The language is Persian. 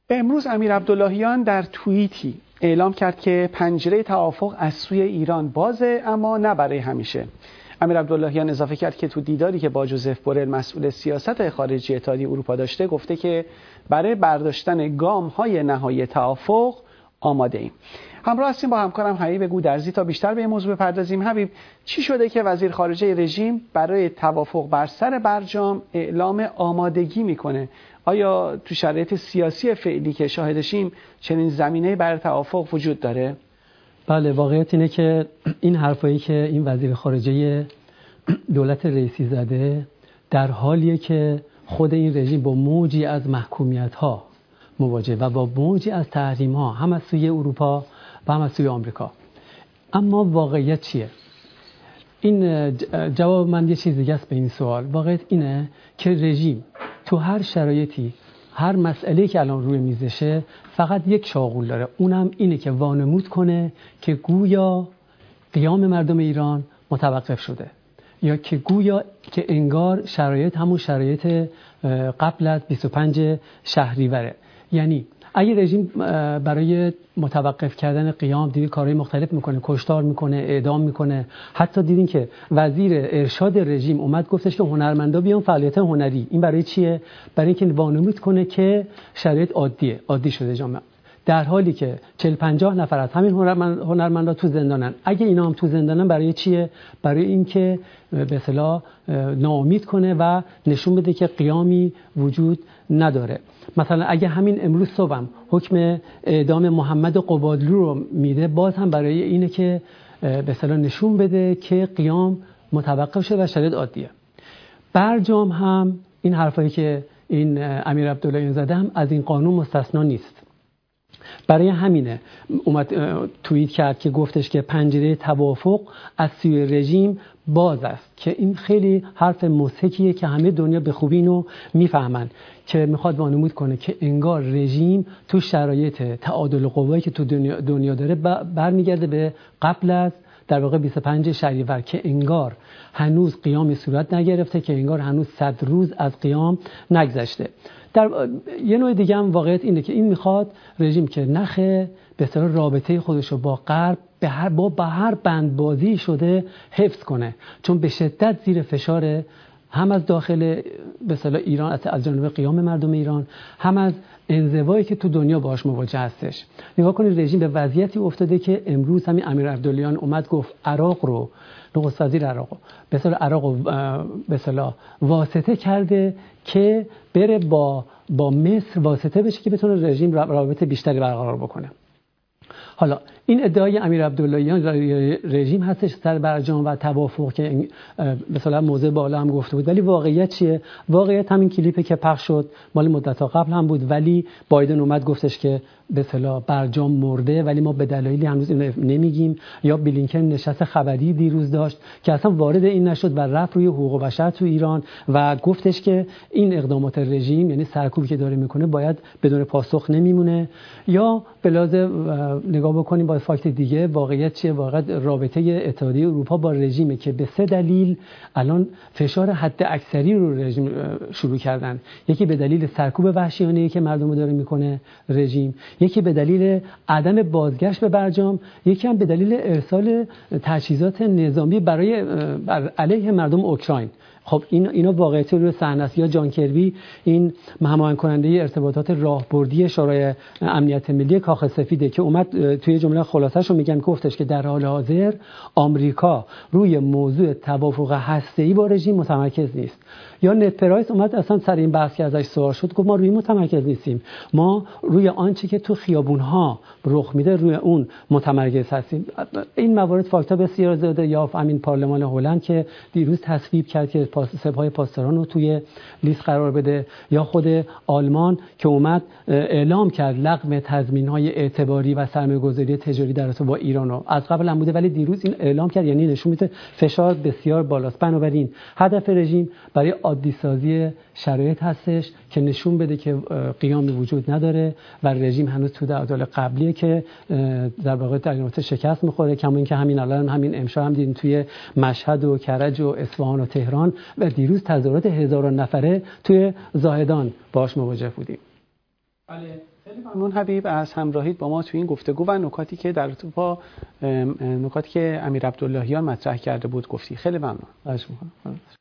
امروز امیر عبداللهیان در توییتی اعلام کرد که پنجره توافق از سوی ایران بازه، اما نه برای همیشه. امیر عبداللهیان اضافه کرد که تو دیداری که با جوزف بورل مسئول سیاست خارجی اتحادیه اروپا داشته، گفته که برای برداشتن گام‌های نهایی توافق آماده ایم. همراه هستیم با همکارم حبیب گودرزی تا بیشتر به این موضوع بپردازیم. حبیب، چی شده که وزیر خارجه رژیم برای توافق بر سر برجام اعلام آمادگی میکنه؟ آیا تو شرایط سیاسی فعلی که شاهدشیم چنین زمینه برای توافق وجود داره؟ بله، واقعیت اینه که این حرفایی که این وزیر خارجه دولت رئیسی زده در حالیه که خود این رژیم با موجی از محکومیت‌ها مواجه و با موجی از تحریم‌ها، هم از سوی اروپا و هم از سوی آمریکا. اما واقعیت چیه؟ این جواب من یه چیز دیگه است به این سوال. واقعیت اینه که رژیم تو هر شرایطی، هر مسئله‌ای که الان روی میزشه، فقط یک شاغول داره، اونم اینه که وانمود کنه که گویا قیام مردم ایران متوقف شده، یا که گویا که انگار شرایط همون شرایط قبل از 25 شهریوره. یعنی اگه رژیم برای متوقف کردن قیام دیدی کارهای مختلف میکنه، کشتار میکنه، اعدام میکنه. حتی دیدین که وزیر ارشاد رژیم اومد گفتش که هنرمندا بیان فعالیت هنری. این برای چیه؟ برای اینکه وانمود کنه که شرایط عادی شده جامعه، در حالی که 40-50 نفر از همین هنرمندا تو زندانن. اگه اینا هم تو زندانن برای چیه؟ برای اینکه به اصطلاح ناامید کنه و نشون بده که قیامی وجود نداره. مثلا اگه همین امروز صبحم حکم اعدام محمد قبادلو رو میده، باز هم برای اینه که به اصطلاح نشون بده که قیام متوقف شده و شرایط عادیه. برجام هم این حرفایی که این امیر عبداللهیان زده هم از این قانون مستثنا نیست. برای همینه اومد توییت کرد که گفتش که پنجره توافق از سوی رژیم باز است، که این خیلی حرف مضحکیه که همه دنیا به خوبی اینو میفهمن، که میخواد وانمود کنه که انگار رژیم تو شرایط تعادل قوایی که تو دنیا داره برمیگرده به قبل از در واقع 25 شهریور، که انگار هنوز قیامی صورت نگرفته، که انگار هنوز 100 روز از قیام نگذشته. در یه نوع دیگه هم واقعیت اینه که این میخواد رژیم که نخه به اصطلاح رابطه خودش رو با غرب با هر بندبازی شده حفظ کنه، چون به شدت زیر فشار، هم از داخل به اصطلاح ایران از جانب قیام مردم ایران، هم از انزوایی که تو دنیا باهاش مواجه هستش. نگاه کنید رژیم به وضعیتی افتاده که امروز همین امیر عبداللهیان اومد گفت عراق رو، نخست وزیر عراق به اصطلاح عراق به اصطلاح واسطه کرده که بره با مصر واسطه بشه که بتونه رژیم روابط بیشتری برقرار بکنه. حالا این ادعای امیر عبداللهیان رژیم هستش سر برجام و توافق که مثلا موضع بالا هم گفته بود، ولی واقعیت چیه؟ واقعیت همین کلیپی که پخش شد مال مدت‌ها قبل هم بود، ولی بایدن اومد گفتش که به اصطلاح برجام مرده، ولی ما به دلایلی هنوز نمیگیم. یا بلینکن نشست خبری دیروز داشت که اصلا وارد این نشد و رفت روی حقوق بشر تو ایران و گفتش که این اقدامات رژیم، یعنی سرکوبی که داره میکنه، باید بدون پاسخ نمیمونه. یا به لحاظ نگاه بکنیم با فاکت دیگه، واقعیت چیه؟ واقعیت رابطه اتحادیه اروپا با رژیمه که به 3 دلیل الان فشار حد اکثری رو رژیم شروع کردن. یکی به دلیل سرکوب وحشیانه‌ای که مردم داره میکنه رژیم، یکی به دلیل عدم بازگشت به برجام، یکی هم به دلیل ارسال تجهیزات نظامی بر علیه مردم اوکراین. خب اینا واقعیت روی صحنه است. یا جان کربی، این هماهنگ کننده ارتباطات راهبردی شورای امنیت ملی کاخ سفیده، که اومد توی جمله خلاصه‌شو میگم گفتش که در حال حاضر آمریکا روی موضوع توافق هسته‌ای با رژیم متمرکز نیست. یا نت پرایس اومد اصلا سر این بحث که ازش سوال شد گفت ما روی متمرکز نیستیم، ما روی آنچه که تو خیابون‌ها رخ میده روی اون متمرکز هستیم. این موارد فاکتا بسیار زیاده. یا همین پارلمان هلند که دیروز تصویب کرد که سپاه پاسداران رو توی لیست قرار بده، یا خود آلمان که اومد اعلام کرد لغو تضمین‌های اعتباری و سرمایه‌گذاری تجاری در رابطه با ایران رو. از قبل هم بوده ولی دیروز این اعلام کرد، یعنی نشون میده فشار بسیار بالاست. بنابراین هدف رژیم برای عادی سازی شرایط هستش که نشون بده که قیامی وجود نداره و رژیم هنوز تو تعادل قبلیه که در واقع در نقطه شکست می‌خوره. کما اینکه همین الان همین امشب هم دیدیم توی مشهد و کرج و اصفهان و تهران و دیروز تظاهرات هزاران نفره توی زاهدان باهاش مواجه بودیم. بله، خیلی ممنون حبیب از همراهیت با ما تو این گفتگو و نکاتی که در تو با نکاتی که امیر عبداللهیان مطرح کرده بود گفتی. خیلی ممنون.